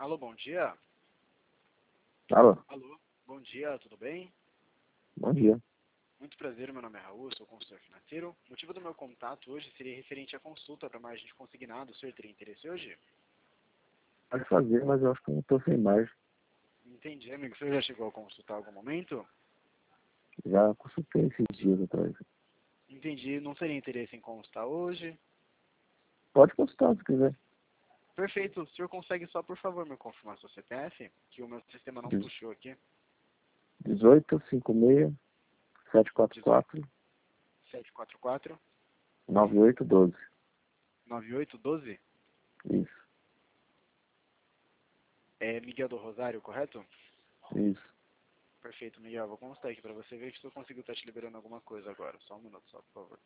Alô, bom dia. Alô, Alô, bom dia, tudo bem? bom dia. Muito prazer, meu nome é Raul, sou consultor financeiro. O motivo do meu contato hoje seria referente à consulta para margem de consignado. O senhor teria interesse hoje? Pode fazer, mas eu acho que eu não estou sem mais. Entendi, amigo. O senhor já chegou a consultar em algum momento? Já consultei esses dias atrás. Entendi. Não seria interesse em consultar hoje? Pode consultar se quiser. Perfeito. O senhor consegue só, por favor, me confirmar seu CPF? Que o meu sistema não puxou aqui. 18 56 744 744 9812. 9812? Isso, É Miguel do Rosário, correto? isso. Perfeito, Miguel. Vou constar aqui para você ver se eu consigo estar te liberando alguma coisa agora. Só um minuto, só, por favor.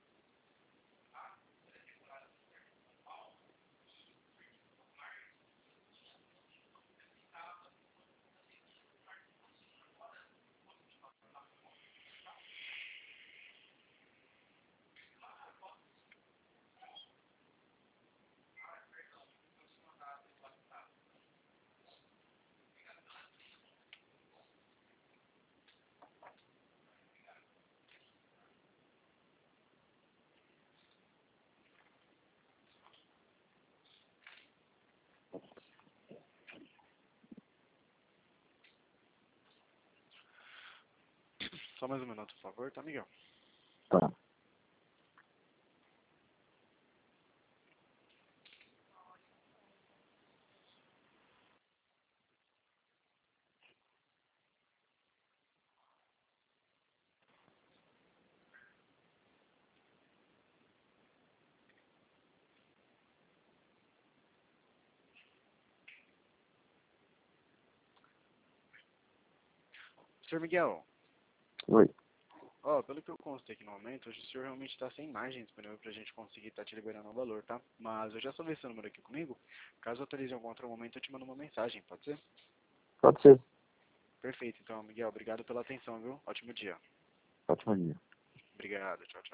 Só mais um minuto, por favor, tá, Miguel? Tá. Senhor Miguel, Oi. pelo que eu constei aqui no momento, hoje o senhor realmente está sem margem disponível pra gente conseguir estar te liberando o valor, tá? Mas eu já salvei esse número aqui comigo. Caso atualize em algum outro momento, eu te mando uma mensagem, pode ser? Pode ser. Perfeito, então, Miguel, obrigado pela atenção, viu? Ótimo dia. Ótimo dia. Obrigado, tchau, tchau.